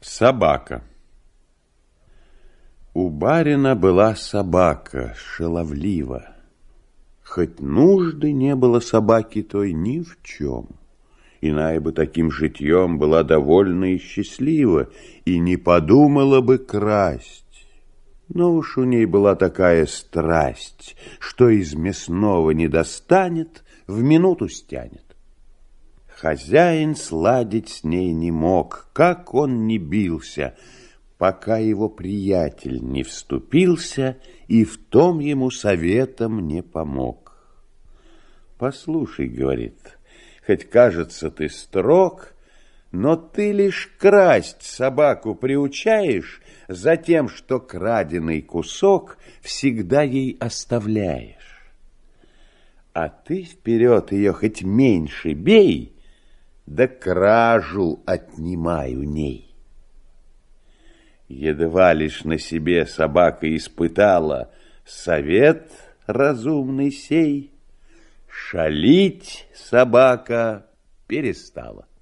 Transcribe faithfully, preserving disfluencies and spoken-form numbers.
Собака. У барина была собака шаловлива. Хоть нужды не было собаки той ни в чем. Иная бы таким житьем была довольна и счастлива, и не подумала бы красть. Но уж у ней была такая страсть, что из мясного не достанет, в минуту стянет. Хозяин сладить с ней не мог, как он ни бился, пока его приятель не вступился и в том ему советом не помог. «Послушай, — говорит, — хоть кажется ты строг, но ты лишь красть собаку приучаешь за тем, что краденый кусок всегда ей оставляешь. А ты вперед ее хоть меньше бей, да кражу отнимай у ней». Едва лишь на себе собака испытала совет разумный сей, шалить собака перестала.